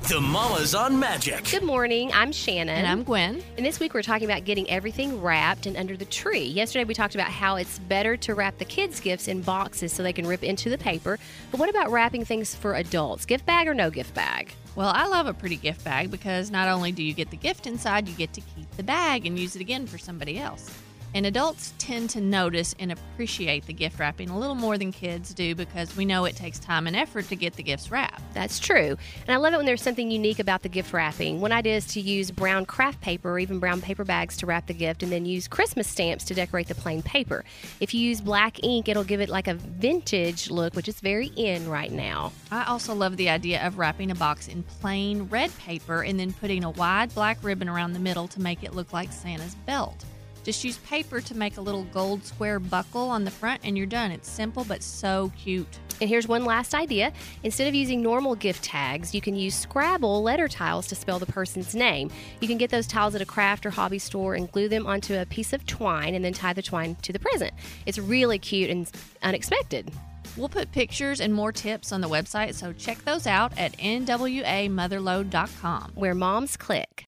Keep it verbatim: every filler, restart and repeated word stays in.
The Mamas on Magic. Good morning. I'm Shannon. And I'm Gwen. And this week we're talking about getting everything wrapped and under the tree. Yesterday we talked about how it's better to wrap the kids' gifts in boxes so they can rip into the paper. But what about wrapping things for adults? Gift bag or no gift bag? Well, I love a pretty gift bag because not only do you get the gift inside, you get to keep the bag and use it again for somebody else. And adults tend to notice and appreciate the gift wrapping a little more than kids do because we know it takes time and effort to get the gifts wrapped. That's true. And I love it when there's something unique about the gift wrapping. One idea is to use brown craft paper or even brown paper bags to wrap the gift and then use Christmas stamps to decorate the plain paper. If you use black ink, it'll give it like a vintage look, which is very in right now. I also love the idea of wrapping a box in plain red paper and then putting a wide black ribbon around the middle to make it look like Santa's belt. Just use paper to make a little gold square buckle on the front and you're done. It's simple but so cute. And here's one last idea. Instead of using normal gift tags, you can use Scrabble letter tiles to spell the person's name. You can get those tiles at a craft or hobby store and glue them onto a piece of twine and then tie the twine to the present. It's really cute and unexpected. We'll put pictures and more tips on the website, so check those out at N W A motherlode dot com. Where moms click.